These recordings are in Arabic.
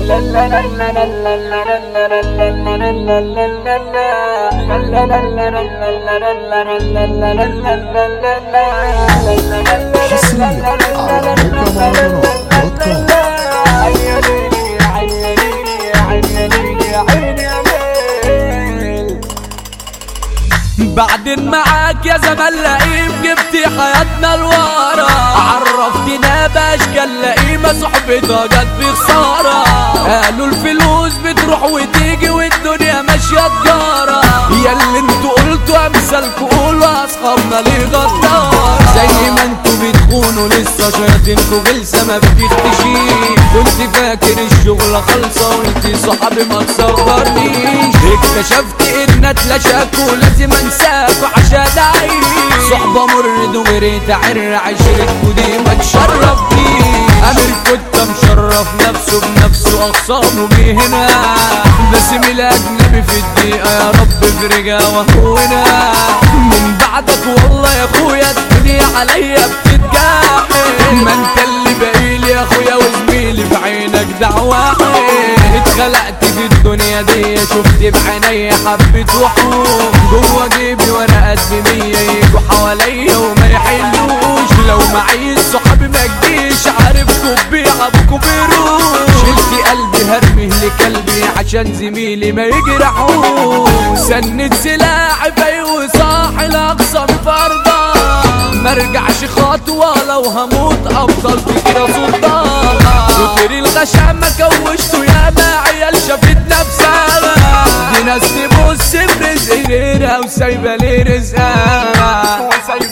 بعدين معاك يا زمان لئيم جبتي حياتنا لورا، عرفتنا باشكال لئيمة صحبتها جت بخسارة. قالوا الفلوس بتروح وتيجي والدنيا ماشية تجارة، ياللي انتوا قلتوا امثالكوا قولوا اصحابنا ليه غدارة. زي ما انتوا بتخونوا لسه شياطينكوا غلسة ما بتختشيش، كنت فاكر الشغلة خالصة وانتي صحابي ما تصغرنيش. اكتشفت ان اتلاشاك ولازم انساك عشان اعيش، صحبة مرد وغيرت عر عشرتكوا دي ما تشرفنيش. امير كنت مشرف نفسه بنفسه اخصامه بيه هنا، باسم الاجنبي في الدقيقة يا رب فرجها وهونا. من بعدك والله يا اخويا الدنيا عليا بتتجاحد، ما انت اللي باقيلي يا اخويا وزميلي في عينك دعوة. اتخلقت في الدنيا دي شفت بعيني حبة وحوش، جوا جيبي ورقات ب100 يجوا حواليا وما يحلوش. لو معي صحابي ما تجيش عارفكوا بيعبكوا بيروح، شلت قلبي هرميه لكلبي عشان زميلي ما يجرحوش. سند سلاحي فايق وصاحي لاقصى بفرضة، مرجعش خطوة لو هموت افضل فكرة سلطان. كتر الغشامة كوشته ياما عيال شافت نفسها، دي ناس تبص برزق غيرها وسايبة لي رزقها،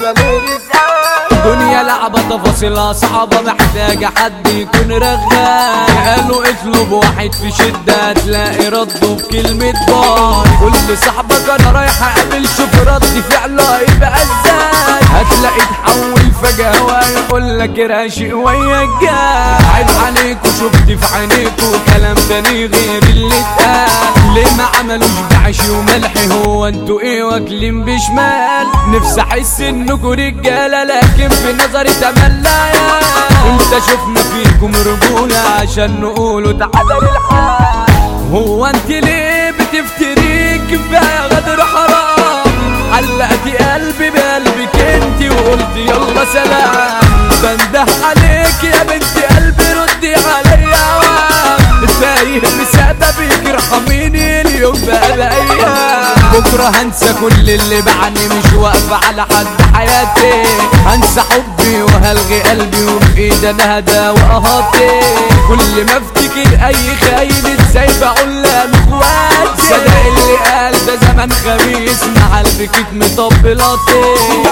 دنيا لعبة تفاصيلها صعبة محتاجة حد يكون رغاي. قالوا اطلب واحد في شدة تلاقي رده بكلمة باي، كل صاحبك انا رايح اقابل شوف رد فعله هيبقى ازاي. هتلاقي تحول فجأة ويقولك راشق وياك جاي. عيب عليكوا شفت في عينيكوا كلام تاني غير اللي اتقال، ليه ما عملوش بعشي وملحي هو انتوا ايه واكلين بشمال. نفسي احس انكوا رجالة لكن في نظري تملايا، انت شفنا فيكم رجولة عشان نقولوا تعالى للحال. هو انت ليه بتفتري كفاية غدر حرام، علقتي قلبي بقلبك انت وقلت يلا سلام. بنده عليك يا بنت قلبي ردي عليا، تايه بسببك ارحميني اليوم بقى الايام. بكره هنسى كل اللي بعاني مش واقفة على حد حياتي، هنسى حبي وهلغي قلبي وبايدي انا هدى واهاتي. كل ما افتكر اي خاين ازاي بقول لاخواتي، صدق اللي قال ده زمن خبيث مع البكيت مطبلاتي.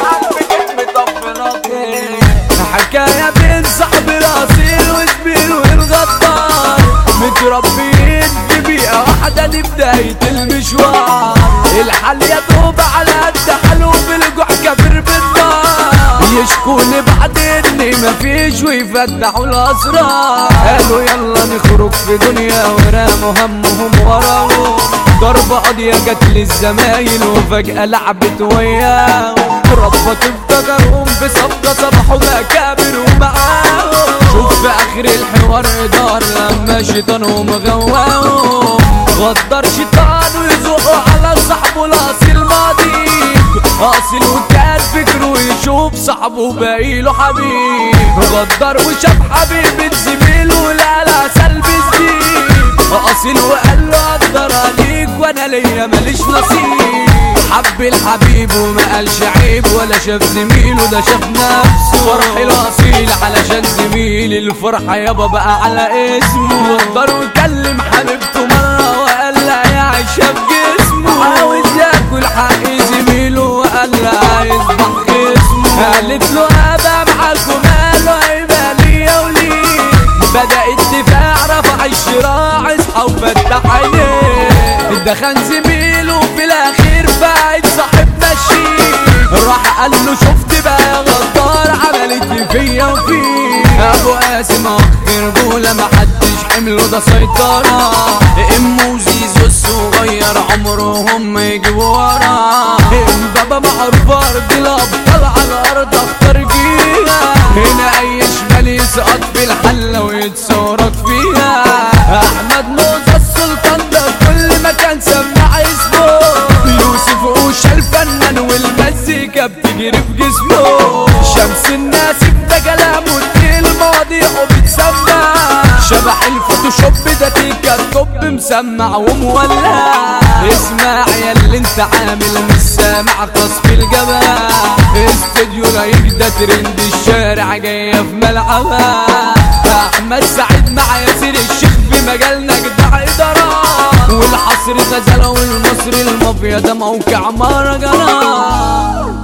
حكاية بين صاحبي الاصيل وزميله والغدار، متربيين في بيئة واحدة دي بداية المشوار. الحل يدوب على قد حلو بالجوع كبر بالنار، يشكوني بعد اني مفيش ويفتحوا الاسرار. قالوا يلا نخرج في دنيا وراموا همهم وراهم، ضربة قاضية جت للزمايل وفجأة لعبت وياهم. ربك افتكرهم بصفقة صبحوا مكابر ومعاهم، شوف في اخر الحوار دار لما شيطانهم غواهم. غدر شيطان ويزقوا على صاحبه الاصيل ماضي، اصيل وكان فكره يشوف صاحبه باقيله حبيب. غدر وشاف حبيبة زميله لا لا سلب الزيب، اصيل وقال له اقدر عليك وانا ليا ماليش نصيب. حب الحبيب وما قالش عيب ولا شاف زميله ده شاف نفسه. فرح الاصيل علشان زميلي الفرحة يابا بقى على اسمه. غدر وكلم حبيبته مرة وقال لها يا عايشة بجسمه، عاوز ياكل حق زميله وقال لها عايز ضخ اسمه. قالت له ابقى معاكم قالوا هيبقى ليا وليه، بدأ الدفاع رفع الشراع اصحى وفتح عينيه. دخل زميله في الاخير بعد صاحبنا الشيك، راح قال له شفت بقى يا غدار عملت فيا وفيك. ابو قاسم اخ رجوله محدش حمله ده سيطره، امه وزيزو الصغير عمرهم يجيبوا وراه. بابا معروف ارض الابطال على الارض اختار جيها، هنا اي شمال يسقط في الحلة ويتصورك فيها. احمد موزة السلطان ده في كل مكان سمع اسمه. يوسف اوشا الفنان والمزيكا بتجري في جسمه. شمس الناس ده كلامه تقيل مواضيعه بتسمع. شبح الفوتوشوب ده تيكا الطب مسمع ومولع. اسمع يا اللي انت عامل مش سامع قصف الجبهة. استوديو رايق ده ترند الشارع جاية في ملعبها. احمد سعيد مع ياسر الشيخ في مجالنا جدع ادارة. والحصر غزالة والمصري المافيا ده موقع مهرجانات.